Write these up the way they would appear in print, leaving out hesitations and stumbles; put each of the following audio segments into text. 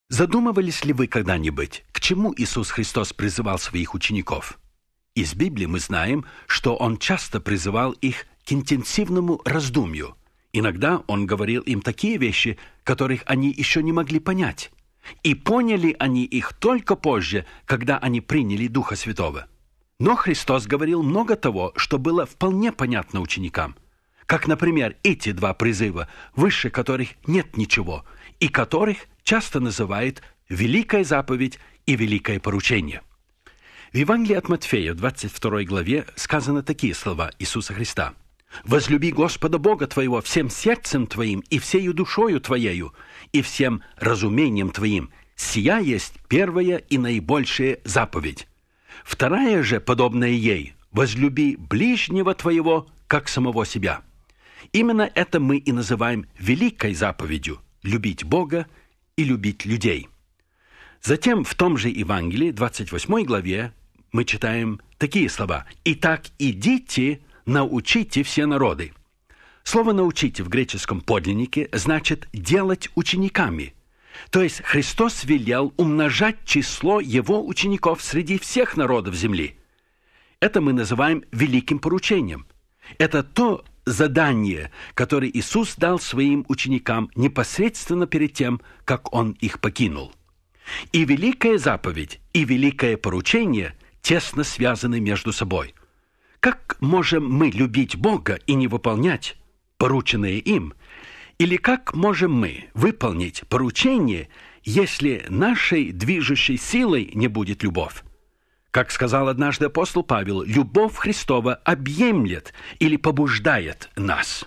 Задумывались ли вы когда-нибудь, к чему Иисус Христос призывал своих учеников? Из Библии мы знаем, что Он часто призывал их к интенсивному раздумью. Иногда Он говорил им такие вещи, которых они еще не могли понять. И поняли они их только позже, когда они приняли Духа Святого. Но Христос говорил много того, что было вполне понятно ученикам. Как, например, эти два призыва, выше которых нет ничего, и которых часто называют «великая заповедь» и «великое поручение». В Евангелии от Матфея, в 22 главе, сказаны такие слова Иисуса Христа. «Возлюби Господа Бога твоего всем сердцем твоим и всею душою твоею и всем разумением твоим. Сия есть первая и наибольшая заповедь. Вторая же, подобная ей, возлюби ближнего твоего, как самого себя». Именно это мы и называем великой заповедью – любить Бога и любить людей. Затем в том же Евангелии, 28 главе, мы читаем такие слова. «Итак, идите, научите все народы». Слово «научите» в греческом подлиннике значит «делать учениками». То есть Христос велел умножать число Его учеников среди всех народов земли. Это мы называем великим поручением. Это то задание, которое Иисус дал своим ученикам непосредственно перед тем, как Он их покинул. И великая заповедь, и великое поручение тесно связаны между собой. Как можем мы любить Бога и не выполнять порученное им? Или как можем мы выполнить поручение, если нашей движущей силой не будет любовь? Как сказал однажды апостол Павел, любовь Христова объемлет или побуждает нас.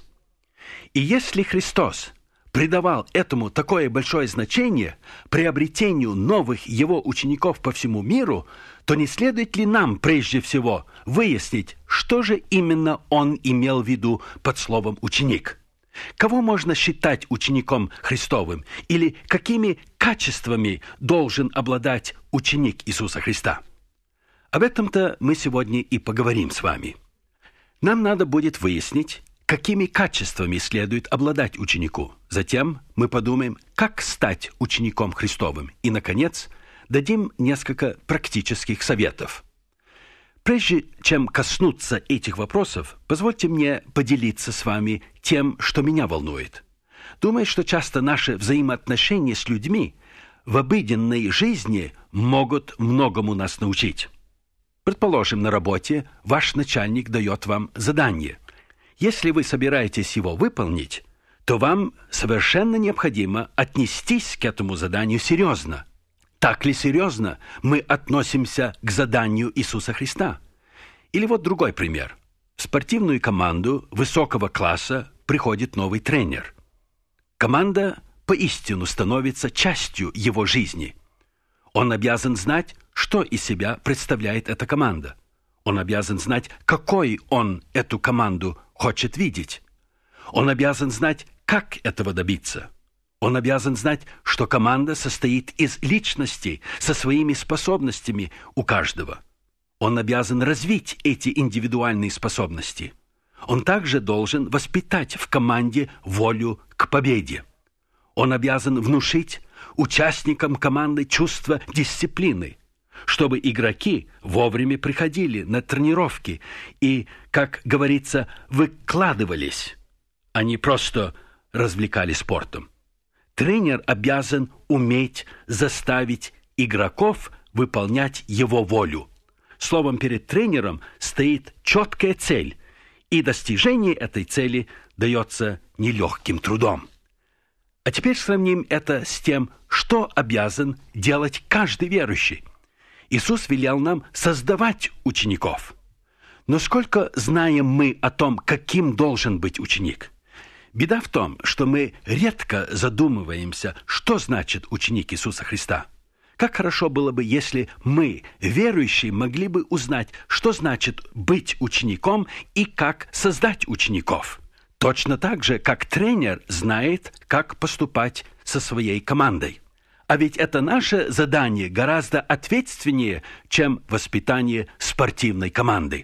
И если Христос придавал этому такое большое значение, приобретению новых Его учеников по всему миру, то не следует ли нам прежде всего выяснить, что же именно Он имел в виду под словом «ученик»? Кого можно считать учеником Христовым? Или какими качествами должен обладать ученик Иисуса Христа? Об этом-то мы сегодня и поговорим с вами. Нам надо будет выяснить, какими качествами следует обладать ученику. Затем мы подумаем, как стать учеником Христовым. И, наконец, дадим несколько практических советов. Прежде чем коснуться этих вопросов, позвольте мне поделиться с вами тем, что меня волнует. Думаю, что часто наши взаимоотношения с людьми в обыденной жизни могут многому нас научить. Предположим, на работе ваш начальник дает вам задание. Если вы собираетесь его выполнить, то вам совершенно необходимо отнестись к этому заданию серьезно. Так ли серьезно мы относимся к заданию Иисуса Христа? Или вот другой пример. В спортивную команду высокого класса приходит новый тренер. Команда поистину становится частью его жизни. Он обязан знать, что из себя представляет эта команда. Он обязан знать, какой он эту команду хочет видеть. Он обязан знать, как этого добиться. Он обязан знать, что команда состоит из личностей со своими способностями у каждого. Он обязан развить эти индивидуальные способности. Он также должен воспитать в команде волю к победе. Он обязан внушить участникам команды чувство дисциплины, чтобы игроки вовремя приходили на тренировки и, как говорится, выкладывались, а не просто развлекались спортом. Тренер обязан уметь заставить игроков выполнять его волю. Словом, перед тренером стоит четкая цель, и достижение этой цели дается нелегким трудом. А теперь сравним это с тем, что обязан делать каждый верующий. Иисус велел нам создавать учеников. Но сколько знаем мы о том, каким должен быть ученик? Беда в том, что мы редко задумываемся, что значит ученик Иисуса Христа. Как хорошо было бы, если мы, верующие, могли бы узнать, что значит быть учеником и как создать учеников. Точно так же, как тренер знает, как поступать со своей командой. А ведь это наше задание гораздо ответственнее, чем воспитание спортивной команды.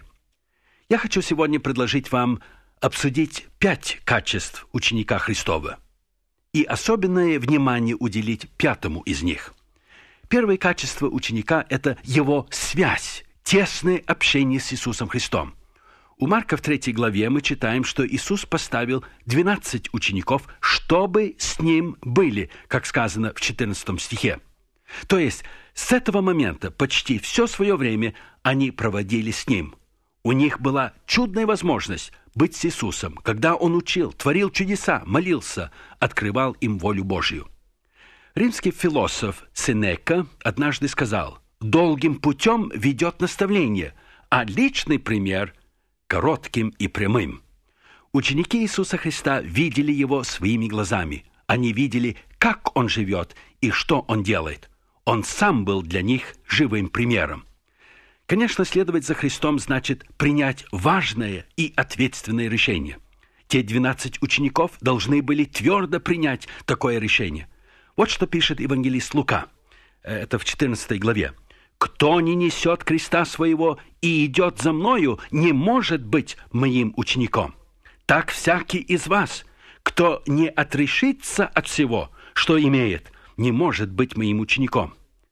Я хочу сегодня предложить вам обсудить 5 качеств ученика Христова. и особенное внимание уделить пятому из них. Первое качество ученика – это его связь, тесное общение с Иисусом Христом. У Марка в 3 главе мы читаем, что Иисус поставил 12 учеников, чтобы с Ним были, как сказано в 14 стихе. То есть, с этого момента почти все свое время они проводили с Ним. У них была чудная возможность быть с Иисусом, когда Он учил, творил чудеса, молился, открывал им волю Божью. Римский философ Сенека однажды сказал: «Долгим путем ведет наставление, а личный пример – коротким и прямым». Ученики Иисуса Христа видели Его своими глазами. Они видели, как Он живет и что Он делает. Он сам был для них живым примером. Конечно, следовать за Христом значит принять важное и ответственное решение. Те 12 учеников должны были твердо принять такое решение. Вот что пишет евангелист Лука. Это в 14 главе. «Кто не несет креста своего и идет за мною, не может быть моим учеником. Так всякий из вас, кто не отрешится от всего, что имеет, не может быть моим учеником».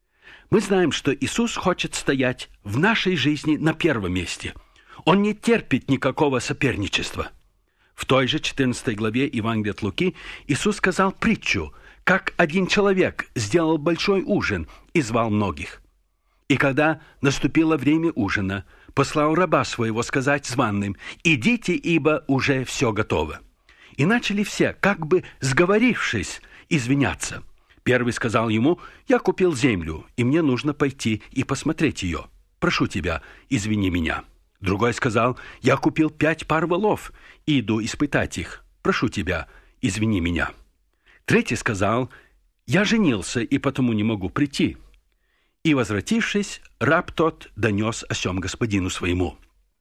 Мы знаем, что Иисус хочет стоять в нашей жизни на первом месте. Он не терпит никакого соперничества. В той же 14 главе Евангелия от Луки Иисус сказал притчу, как один человек сделал большой ужин и звал многих. И когда наступило время ужина, послал раба своего сказать званым: «Идите, ибо уже все готово». И начали все, как бы сговорившись, извиняться. Первый сказал ему: «Я купил землю, и мне нужно пойти и посмотреть ее. Прошу тебя, извини меня». Другой сказал: «Я купил 5 пар волов, и иду испытать их. Прошу тебя, извини меня». Третий сказал: «Я женился, и потому не могу прийти». И, возвратившись, раб тот донес о сем господину своему.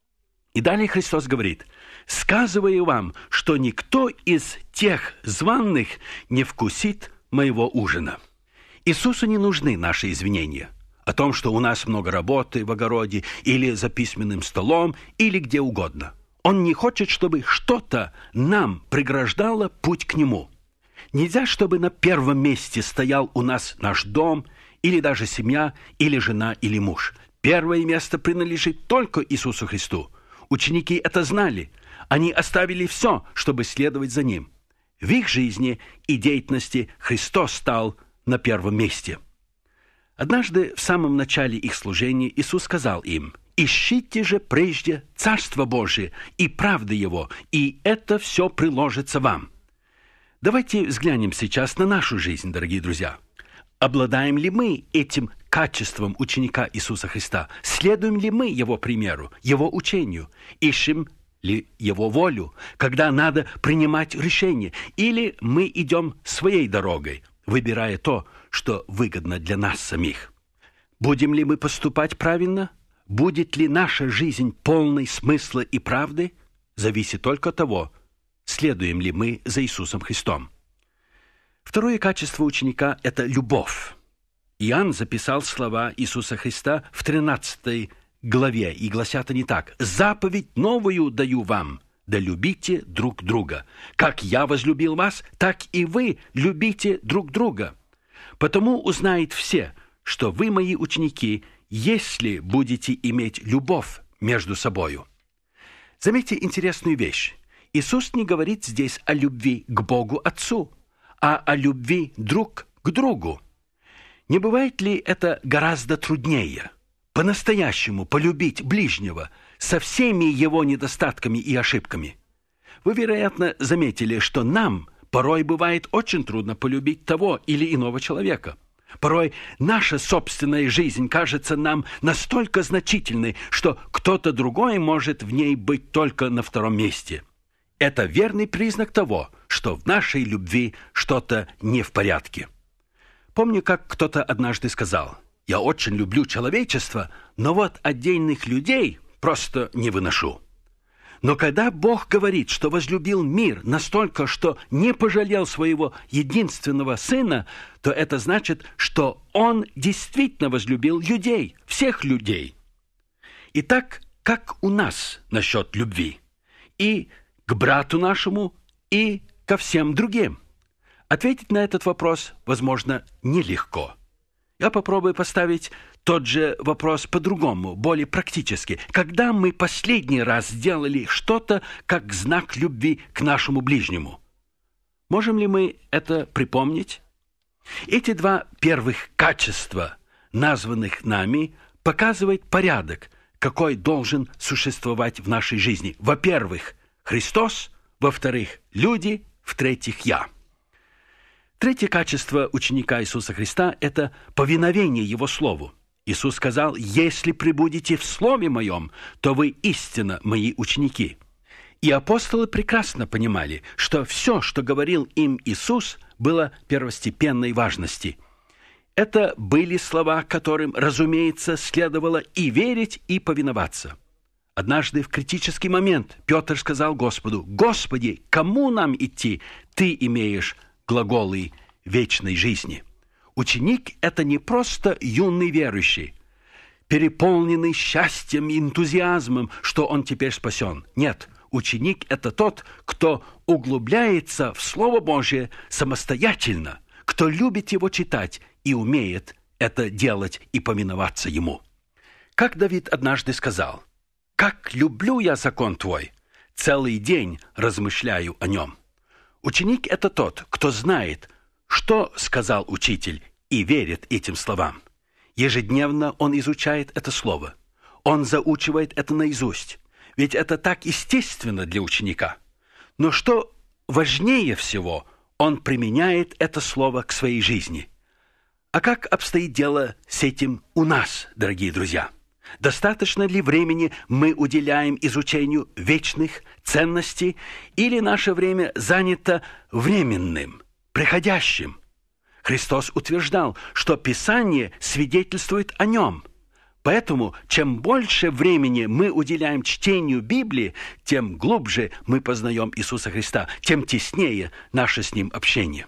И далее Христос говорит: «Сказываю вам, что никто из тех званых не вкусит моего ужина». Иисусу не нужны наши извинения о том, что у нас много работы в огороде, или за письменным столом, или где угодно. Он не хочет, чтобы что-то нам преграждало путь к Нему. Нельзя, чтобы на первом месте стоял у нас наш дом, или даже семья, или жена, или муж. Первое место принадлежит только Иисусу Христу. Ученики это знали. Они оставили все, чтобы следовать за Ним. В их жизни и деятельности Христос стал на первом месте. Однажды в самом начале их служения Иисус сказал им: «Ищите же прежде Царство Божие и правды Его, и это все приложится вам». Давайте взглянем сейчас на нашу жизнь, дорогие друзья. Обладаем ли мы этим качеством ученика Иисуса Христа? Следуем ли мы Его примеру, Его учению? Ищем ли Его волю, когда надо принимать решения? Или мы идем своей дорогой, выбирая то, что выгодно для нас самих? Будем ли мы поступать правильно? Будет ли наша жизнь полной смысла и правды? Зависит только от того, следуем ли мы за Иисусом Христом. Второе качество ученика – это любовь. Иоанн записал слова Иисуса Христа в 13 главе, и гласят они так: «Заповедь новую даю вам, да любите друг друга. Как я возлюбил вас, так и вы любите друг друга. Потому узнают все, что вы мои ученики, если будете иметь любовь между собою». Заметьте интересную вещь. Иисус не говорит здесь о любви к Богу Отцу, а о любви друг к другу. Не бывает ли это гораздо труднее? По-настоящему полюбить ближнего со всеми его недостатками и ошибками. Вы, вероятно, заметили, что нам порой бывает очень трудно полюбить того или иного человека. Порой наша собственная жизнь кажется нам настолько значительной, что кто-то другой может в ней быть только на втором месте. Это верный признак того, что в нашей любви что-то не в порядке. Помню, как кто-то однажды сказал: «Я очень люблю человечество, но вот отдельных людей просто не выношу». Но когда Бог говорит, что возлюбил мир настолько, что не пожалел своего единственного Сына, то это значит, что Он действительно возлюбил людей, всех людей. Итак, как у нас насчет любви? И к брату нашему, и ко всем другим. Ответить на этот вопрос, возможно, нелегко. Я попробую поставить тот же вопрос по-другому, более практически. Когда мы последний раз сделали что-то как знак любви к нашему ближнему? Можем ли мы это припомнить? Эти два первых качества, названных нами, показывают порядок, какой должен существовать в нашей жизни. Во-первых, Христос, во-вторых, люди, в-третьих, я. Третье качество ученика Иисуса Христа – это повиновение Его Слову. Иисус сказал: «Если пребудете в Слове Моем, то вы истинно Мои ученики». И апостолы прекрасно понимали, что все, что говорил им Иисус, было первостепенной важности. Это были слова, которым, разумеется, следовало и верить, и повиноваться. Однажды в критический момент Петр сказал Господу: «Господи, кому нам идти? Ты имеешь глаголы вечной жизни». Ученик – это не просто юный верующий, переполненный счастьем и энтузиазмом, что он теперь спасен. Нет, ученик – это тот, кто углубляется в Слово Божие самостоятельно, кто любит его читать и умеет это делать и повиноваться ему. Как Давид однажды сказал: «Как люблю я закон Твой, целый день размышляю о нем». Ученик – это тот, кто знает, что сказал учитель, и верит этим словам. Ежедневно он изучает это слово. Он заучивает это наизусть. Ведь это так естественно для ученика. Но что важнее всего, он применяет это слово к своей жизни. А как обстоит дело с этим у нас, дорогие друзья? Достаточно ли времени мы уделяем изучению вечных ценностей, или наше время занято временным, приходящим? Христос утверждал, что Писание свидетельствует о Нем. Поэтому, чем больше времени мы уделяем чтению Библии, тем глубже мы познаем Иисуса Христа, тем теснее наше с Ним общение.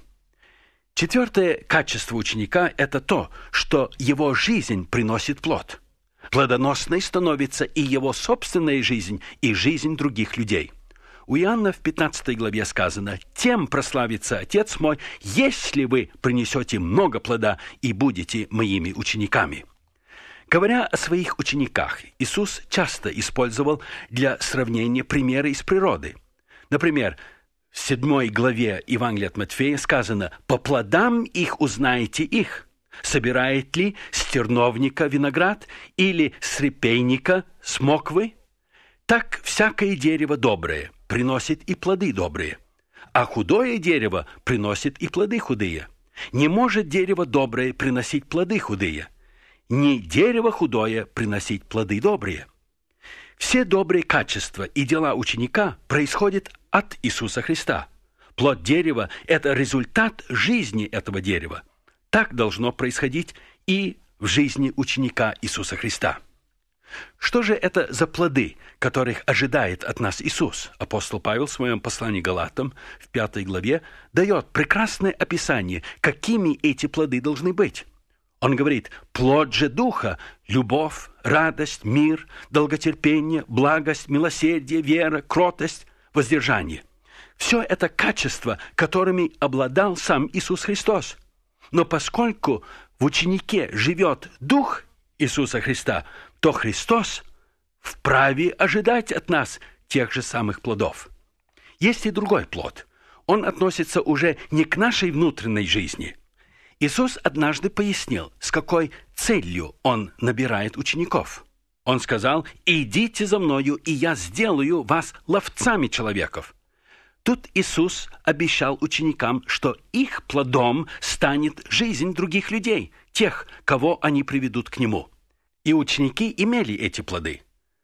Четвертое качество ученика – это то, что его жизнь приносит плод. Плодоносной становится и его собственная жизнь, и жизнь других людей. У Иоанна в 15 главе сказано: «Тем прославится Отец мой, если вы принесете много плода и будете моими учениками». Говоря о своих учениках, Иисус часто использовал для сравнения примеры из природы. Например, в 7 главе Евангелия от Матфея сказано: «По плодам их узнаете их. Собирает ли с терновника виноград или с репейника смоквы? Так всякое дерево доброе приносит и плоды добрые, а худое дерево приносит и плоды худые. Не может дерево доброе приносить плоды худые, ни дерево худое приносить плоды добрые». Все добрые качества и дела ученика происходят от Иисуса Христа. Плод дерева – это результат жизни этого дерева. Так должно происходить и в жизни ученика Иисуса Христа. Что же это за плоды, которых ожидает от нас Иисус? Апостол Павел в своем послании Галатам в 5 главе дает прекрасное описание, какими эти плоды должны быть. Он говорит: «Плод же Духа – любовь, радость, мир, долготерпение, благость, милосердие, вера, кротость, воздержание». Все это качества, которыми обладал сам Иисус Христос. Но поскольку в ученике живет Дух Иисуса Христа, то Христос вправе ожидать от нас тех же самых плодов. Есть и другой плод. Он относится уже не к нашей внутренней жизни. Иисус однажды пояснил, с какой целью Он набирает учеников. Он сказал: «Идите за Мною, и Я сделаю вас ловцами человеков». Тут Иисус обещал ученикам, что их плодом станет жизнь других людей, тех, кого они приведут к Нему. И ученики имели эти плоды.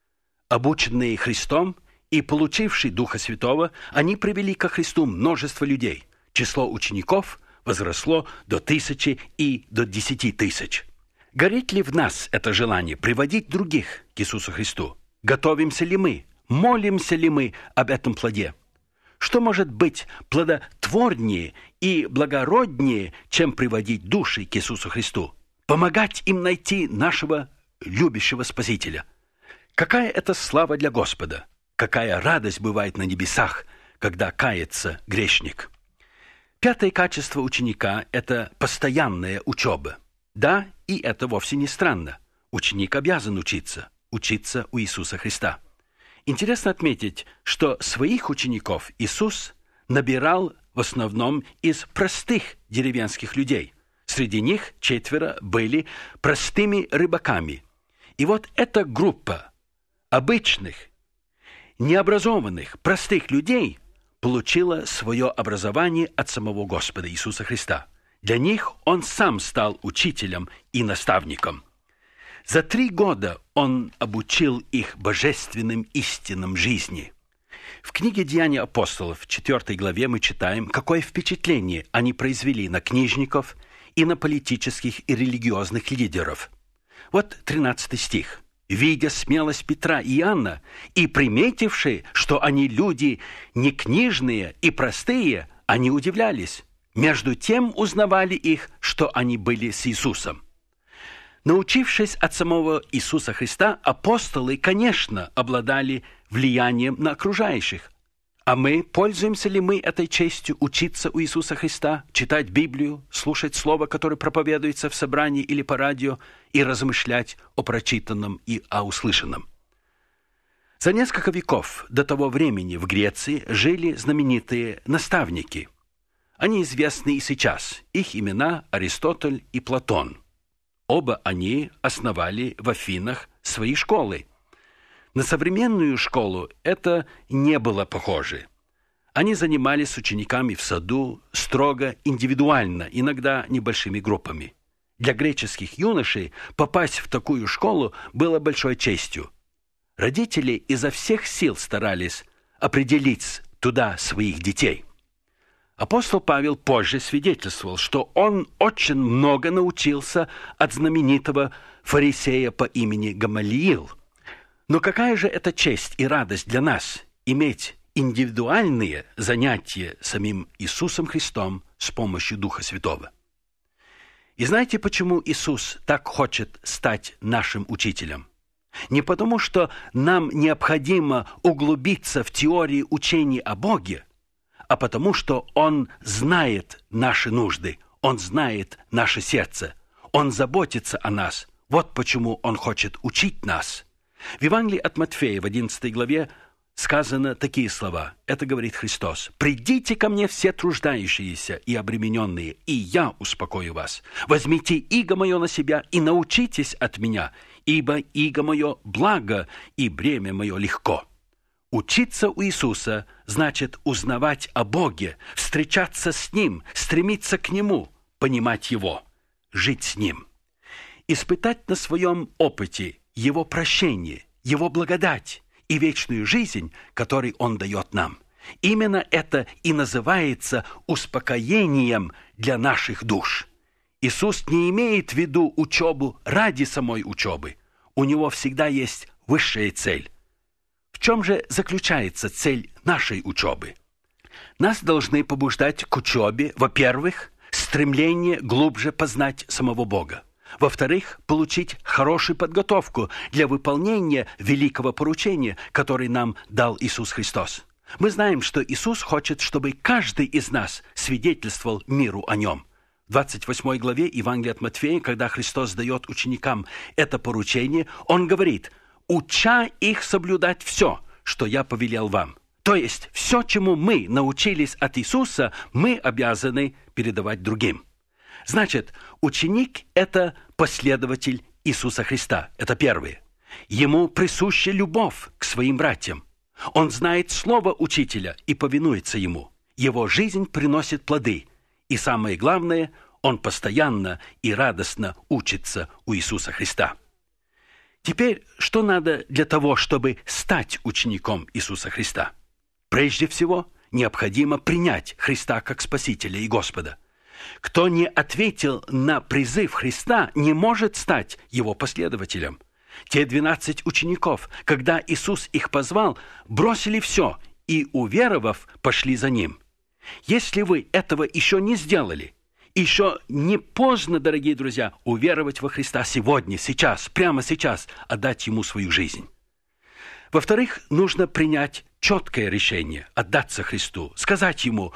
Обученные Христом и получившие Духа Святого, они привели ко Христу множество людей. Число учеников возросло до 1000 и до 10 тысяч. Горит ли в нас это желание приводить других к Иисусу Христу? Готовимся ли мы? Молимся ли мы об этом плоде? Что может быть плодотворнее и благороднее, чем приводить души к Иисусу Христу? Помогать им найти нашего любящего Спасителя. Какая это слава для Господа! Какая радость бывает на небесах, когда кается грешник! Пятое качество ученика – это постоянная учеба. Да, и это вовсе не странно. Ученик обязан учиться у Иисуса Христа. Интересно отметить, что своих учеников Иисус набирал в основном из простых деревенских людей. Среди них 4 были простыми рыбаками. И вот эта группа обычных, необразованных, простых людей получила свое образование от самого Господа Иисуса Христа. Для них Он сам стал учителем и наставником. За 3 года Он обучил их божественным истинам жизни. В книге «Деяния апостолов» в 4 главе мы читаем, какое впечатление они произвели на книжников и на политических и религиозных лидеров. Вот 13 стих. «Видя смелость Петра и Иоанна, и приметивши, что они люди не книжные и простые, они удивлялись. Между тем узнавали их, что они были с Иисусом». Научившись от самого Иисуса Христа, апостолы, конечно, обладали влиянием на окружающих. А мы, пользуемся ли мы этой честью учиться у Иисуса Христа, читать Библию, слушать Слово, которое проповедуется в собрании или по радио, и размышлять о прочитанном и о услышанном? За несколько веков до того времени в Греции жили знаменитые наставники. Они известны и сейчас. Их имена Аристотель и Платон. Оба они основали в Афинах свои школы. На современную школу это не было похоже. Они занимались с учениками в саду строго индивидуально, иногда небольшими группами. Для греческих юношей попасть в такую школу было большой честью. Родители изо всех сил старались определить туда своих детей. Апостол Павел позже свидетельствовал, что он очень много научился от знаменитого фарисея по имени Гамалиил. Но какая же это честь и радость для нас иметь индивидуальные занятия самим Иисусом Христом с помощью Духа Святого? И знаете, почему Иисус так хочет стать нашим учителем? Не потому, что нам необходимо углубиться в теории учения о Боге, а потому, что Он знает наши нужды, Он знает наше сердце, Он заботится о нас. Вот почему Он хочет учить нас. В Евангелии от Матфея в 11 главе сказано такие слова. Это говорит Христос. «Придите ко мне все труждающиеся и обремененные, и я успокою вас. Возьмите иго мое на себя и научитесь от меня, ибо иго мое благо, и бремя мое легко». Учиться у Иисуса значит узнавать о Боге, встречаться с Ним, стремиться к Нему, понимать Его, жить с Ним. Испытать на своем опыте Его прощение, Его благодать и вечную жизнь, которую Он дает нам. Именно это и называется успокоением для наших душ. Иисус не имеет в виду учебу ради самой учебы. У Него всегда есть высшая цель. В чем же заключается цель нашей учебы? Нас должны побуждать к учебе, во-первых, стремление глубже познать самого Бога. Во-вторых, получить хорошую подготовку для выполнения великого поручения, которое нам дал Иисус Христос. Мы знаем, что Иисус хочет, чтобы каждый из нас свидетельствовал миру о Нем. В 28 главе Евангелия от Матфея, когда Христос дает ученикам это поручение, Он говорит: «Уча их соблюдать все, что я повелел вам». То есть все, чему мы научились от Иисуса, мы обязаны передавать другим. Значит, ученик – это последователь Иисуса Христа. Это первое. Ему присуща любовь к своим братьям. Он знает слово учителя и повинуется ему. Его жизнь приносит плоды. И самое главное, он постоянно и радостно учится у Иисуса Христа. Теперь, что надо для того, чтобы стать учеником Иисуса Христа? Прежде всего, необходимо принять Христа как Спасителя и Господа. Кто не ответил на призыв Христа, не может стать Его последователем. Те 12 учеников, когда Иисус их позвал, бросили все и, уверовав, пошли за Ним. Если вы этого еще не сделали, еще не поздно, дорогие друзья, уверовать во Христа сегодня, сейчас, прямо сейчас, отдать Ему свою жизнь. Во-вторых, нужно принять четкое решение, отдаться Христу, сказать Ему,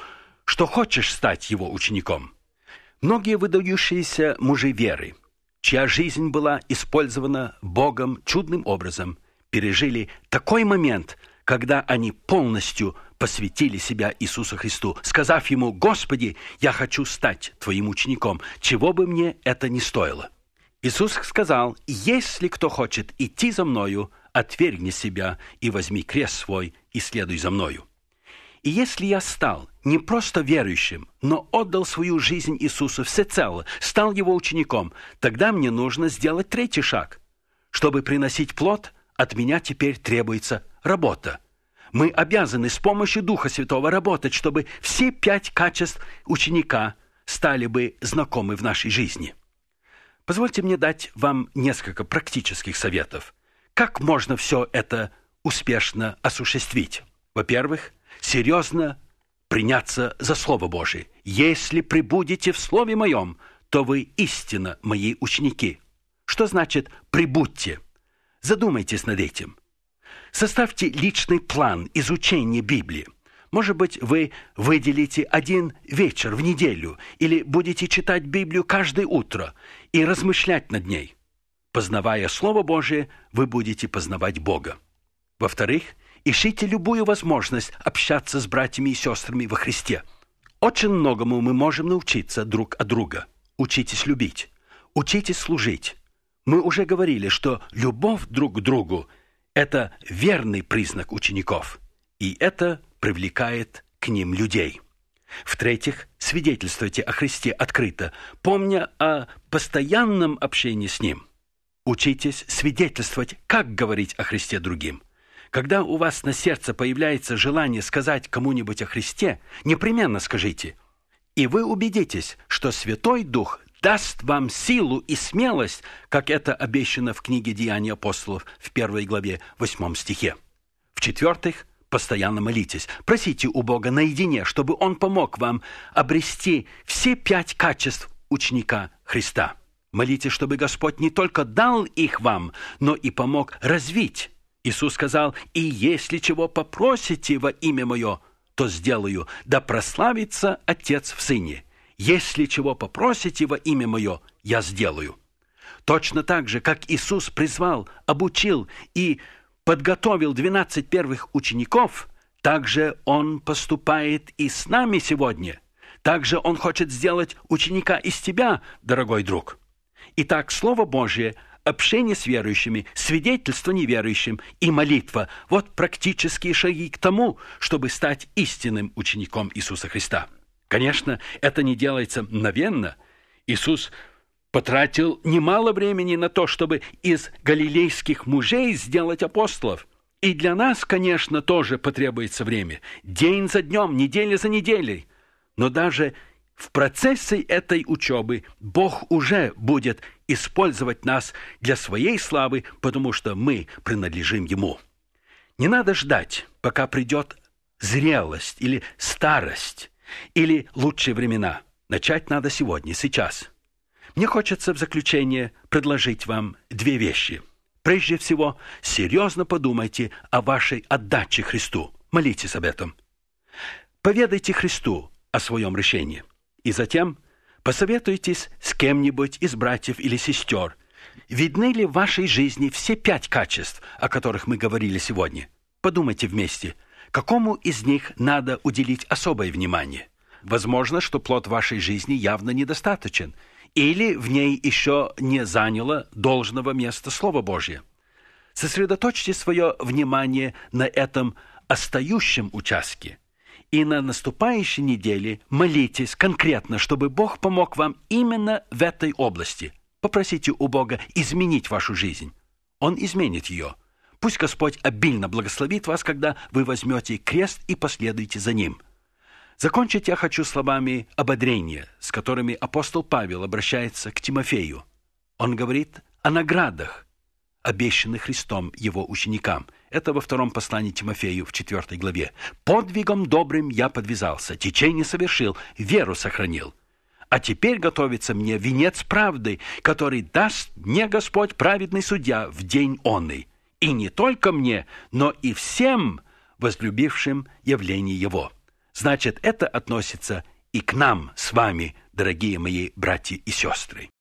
что хочешь стать его учеником. Многие выдающиеся мужи веры, чья жизнь была использована Богом чудным образом, пережили такой момент, когда они полностью посвятили себя Иисусу Христу, сказав Ему: «Господи, я хочу стать Твоим учеником, чего бы мне это ни стоило». Иисус сказал: «Если кто хочет идти за Мною, отвергни себя и возьми крест свой и следуй за Мною». И если я стал не просто верующим, но отдал свою жизнь Иисусу всецело, стал Его учеником, тогда мне нужно сделать третий шаг. Чтобы приносить плод, от меня теперь требуется работа. Мы обязаны с помощью Духа Святого работать, чтобы все 5 качеств ученика стали бы знакомы в нашей жизни. Позвольте мне дать вам несколько практических советов. Как можно все это успешно осуществить? Во-первых, серьезно приняться за Слово Божие. «Если пребудете в Слове Моем, то вы истинно Мои ученики». Что значит «пребудьте»? Задумайтесь над этим. Составьте личный план изучения Библии. Может быть, вы выделите 1 вечер в неделю или будете читать Библию каждое утро и размышлять над ней. Познавая Слово Божие, вы будете познавать Бога. Во-вторых, ищите любую возможность общаться с братьями и сестрами во Христе. Очень многому мы можем научиться друг от друга. Учитесь любить, учитесь служить. Мы уже говорили, что любовь друг к другу – это верный признак учеников, и это привлекает к ним людей. В-третьих, свидетельствуйте о Христе открыто, помня о постоянном общении с Ним. Учитесь свидетельствовать, как говорить о Христе другим. Когда у вас на сердце появляется желание сказать кому-нибудь о Христе, непременно скажите. И вы убедитесь, что Святой Дух даст вам силу и смелость, как это обещано в книге «Деяния апостолов» в 1 главе 8 стихе. В-четвертых, постоянно молитесь. Просите у Бога наедине, чтобы Он помог вам обрести все 5 качеств ученика Христа. Молитесь, чтобы Господь не только дал их вам, но и помог развить. Иисус сказал: «И если чего попросите во имя Мое, то сделаю, да прославится Отец в Сыне. Если чего попросите во имя Мое, я сделаю». Точно так же, как Иисус призвал, обучил и подготовил 12 первых учеников, так же Он поступает и с нами сегодня. Также Он хочет сделать ученика из тебя, дорогой друг. Итак, Слово Божие, общение с верующими, свидетельство неверующим и молитва – вот практические шаги к тому, чтобы стать истинным учеником Иисуса Христа. Конечно, это не делается мгновенно. Иисус потратил немало времени на то, чтобы из галилейских мужей сделать апостолов. И для нас, конечно, тоже потребуется время. День за днем, неделя за неделей. Но даже в процессе этой учебы Бог уже будет использовать нас для своей славы, потому что мы принадлежим Ему. Не надо ждать, пока придет зрелость или старость, или лучшие времена. Начать надо сегодня, сейчас. Мне хочется в заключение предложить вам 2 вещи. Прежде всего, серьезно подумайте о вашей отдаче Христу. Молитесь об этом. Поведайте Христу о своем решении. И затем посоветуйтесь с кем-нибудь из братьев или сестер. Видны ли в вашей жизни все 5 качеств, о которых мы говорили сегодня? Подумайте вместе, какому из них надо уделить особое внимание. Возможно, что плод вашей жизни явно недостаточен, или в ней еще не заняло должного места Слово Божье. Сосредоточьте свое внимание на этом остающем участке. И на наступающей неделе молитесь конкретно, чтобы Бог помог вам именно в этой области. Попросите у Бога изменить вашу жизнь. Он изменит ее. Пусть Господь обильно благословит вас, когда вы возьмете крест и последуете за Ним. Закончить я хочу словами ободрения, с которыми апостол Павел обращается к Тимофею. Он говорит о наградах, обещанных Христом его ученикам. Это во 2 послании Тимофею в 4 главе. «Подвигом добрым я подвязался, течение совершил, веру сохранил. А теперь готовится мне венец правды, который даст мне Господь праведный судья в день онный. И не только мне, но и всем возлюбившим явление Его». значит, это относится и к нам с вами, дорогие мои братья и сестры.